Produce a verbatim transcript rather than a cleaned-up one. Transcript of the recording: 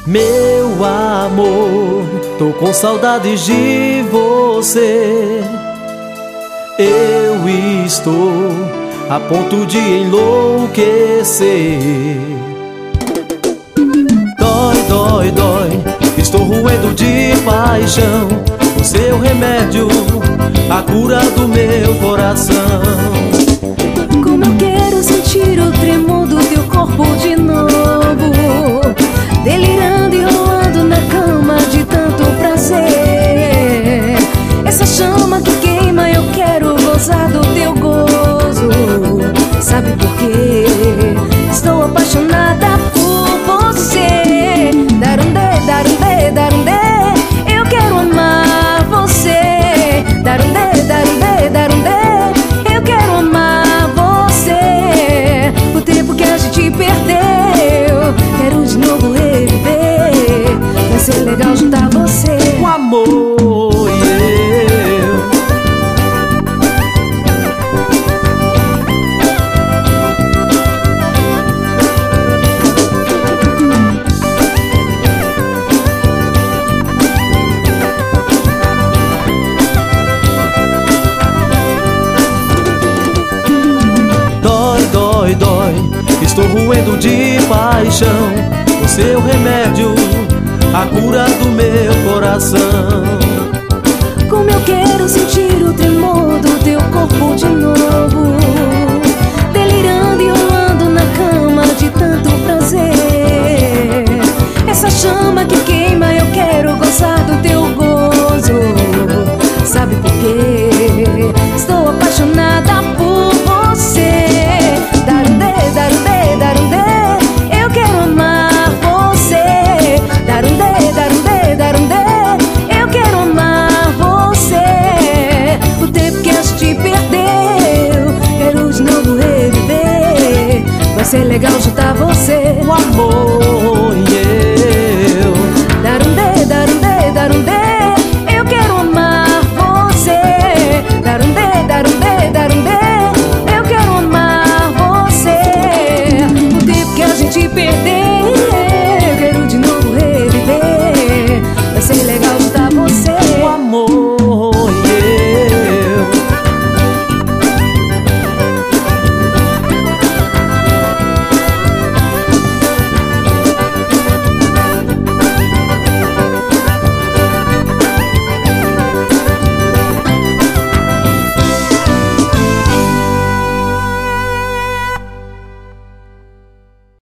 Meu amor, tô com saudades de você. Eu estou a ponto de enlouquecer. Dói, dói, dói, estou roendo de paixão. O seu remédio, a cura do meu coração. Como eu quero sentir o tremor do teu corpo de novo, delirando e rolando na cama de tanto prazer. Essa chama que queima, eu quero gozar do teu gozo. Sabe por quê? Estou apaixonada por você. Darundê, darundê, darundê, eu quero amar você. Darundê, darundê, darundê, eu quero amar você. O tempo que a gente perdeu, quero de novo reviver. Vai ser legal juntar você. O amor e eu. Dói, dói, dói, estou roendo de paixão. O seu remédio, a cura do meu coração. Como eu quero sentir o tremor do teu corpo de novo, delirando e rolando na cama de tanto prazer. Essa chama que queima